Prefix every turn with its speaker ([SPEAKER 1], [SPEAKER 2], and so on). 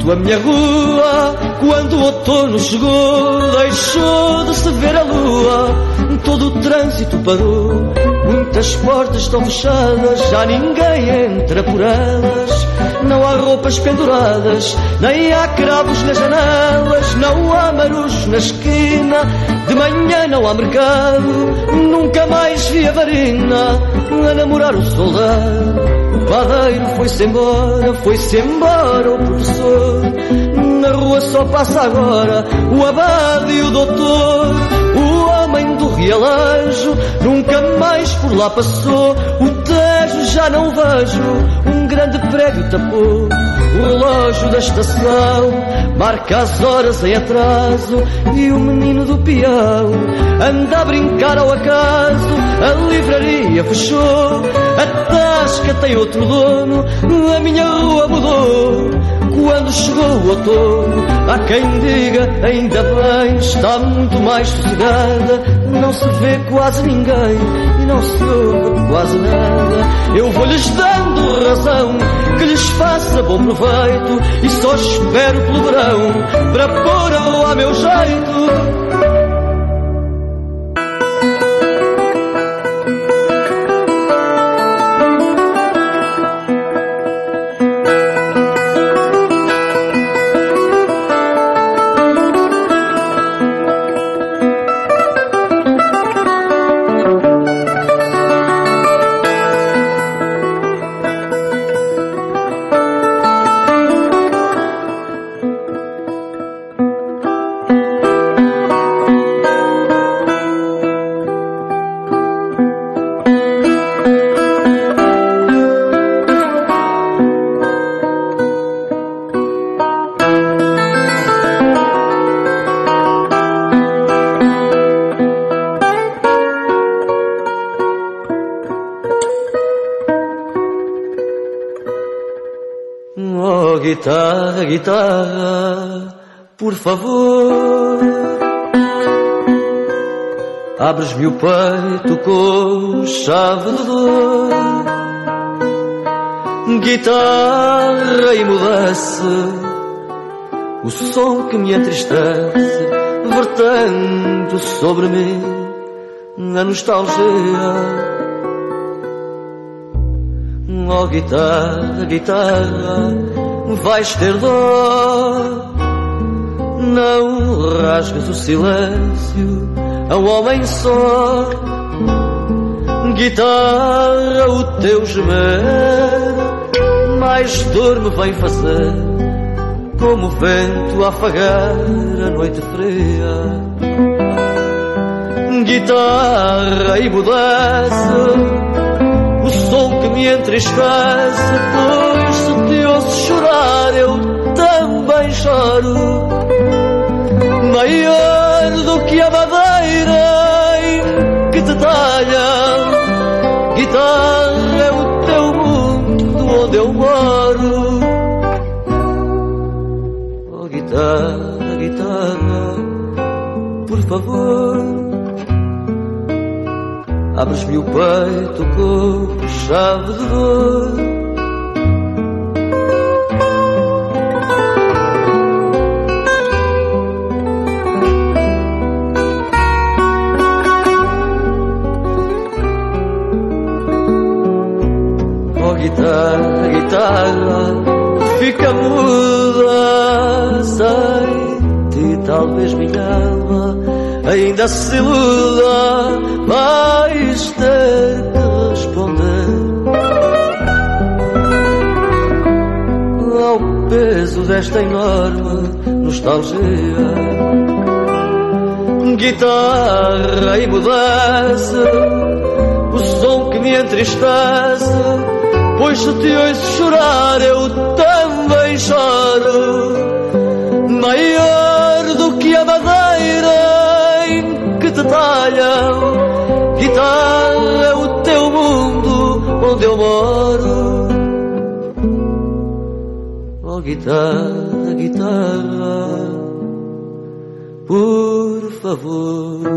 [SPEAKER 1] A minha rua, quando o outono chegou, deixou de se ver a lua. Todo o trânsito parou, muitas portas estão fechadas, já ninguém entra por elas. Não há roupas penduradas, nem há cravos nas janelas, não há marujos na esquina. De manhã não há mercado, nunca mais vi a varina a namorar o soldado. O padeiro foi-se embora o professor. Na rua só passa agora o abade e o doutor. O homem do realejo nunca mais por lá passou. O Tejo já não vejo, um grande prédio tapou. O relógio da estação marca as horas em atraso, e o menino do peão anda a brincar ao acaso. A livraria fechou, a tasca tem outro dono, a minha rua mudou quando chegou o outono. Há quem diga, ainda bem, está muito mais sossegada. Não se vê quase ninguém e não se ouve quase nada. Eu vou-lhes dando razão, que lhes faça bom proveito, e só espero pelo verão para pôr a rua a meu jeito. Guitarra, guitarra, por favor, abres-me o peito com chave de dor. Guitarra, emudece o som que me entristece, vertendo sobre mim a nostalgia. Oh guitarra, guitarra, vais ter dó, não rasgues o silêncio a um homem só. Guitarra, o teu gemer mais dor me vem fazer, como o vento a afagar a noite fria. Guitarra, emudece o som que me entristece, pois se te ouço chorar eu também choro. Maior do que a madeira em que te talha, guitarra, é o teu mundo onde eu moro. Oh guitarra, guitarra, por favor, abres-me o peito com chave de dor. Oh guitarra, guitarra, fica muda, sem ti talvez minha alma ainda se iluda, vais ter que responder ao peso desta enorme nostalgia. Guitarra, emudece o som que me entristece, pois se te ouço chorar eu também choro. Maior do que a madeira em que te talham, guitarra, é o teu mundo onde eu moro. Oh guitarra, guitarra, por favor.